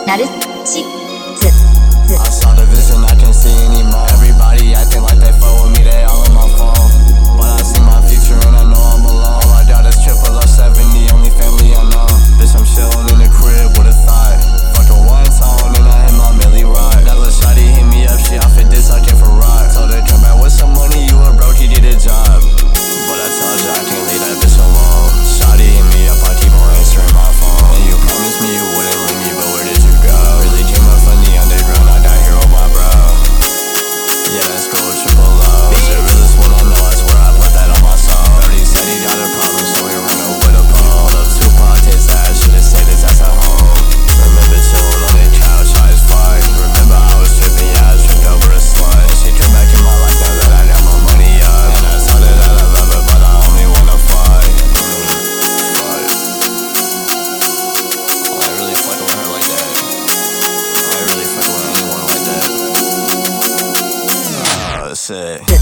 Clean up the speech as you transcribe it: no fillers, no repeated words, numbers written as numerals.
ナルシス I saw the vision, I can't see anymore. Everybody acting like they fuck with me, they all on my phone. But I see my future and I know I'm alone. All I got is triple or 70, only family I know. Bitch, I'm chillin' in the crib with a thought. Fuck her one tone and I hit my Millie Rock. That little shawty hit me up, she off it, this I came for rock. Told her come back with some money, you a broke, you get a job. But I told her I can't leave that bitch alone. Shawty hit me up, I keep on answering my phone. And you promised me you wouldn't leave me, but where did you go? Really came up from the underground, I got here with my bro. Yeah, let's go triple O. The realest one I know, I swear I put that on my soul. Brody said he got a problem, so he ran up with a pole. Hold up, Tupac, his ass, should've stayed his ass at home. Remember chillin' on the couch, high as fuck. Remember I was trippin', yeah, I tripped over a slut. And she came back in my life now that I got my money up. And I told her that I love her, but I only wanna fuck. Fuck. I really fuckin' with her like that. I really fucking with anyone like that. Oh, shit.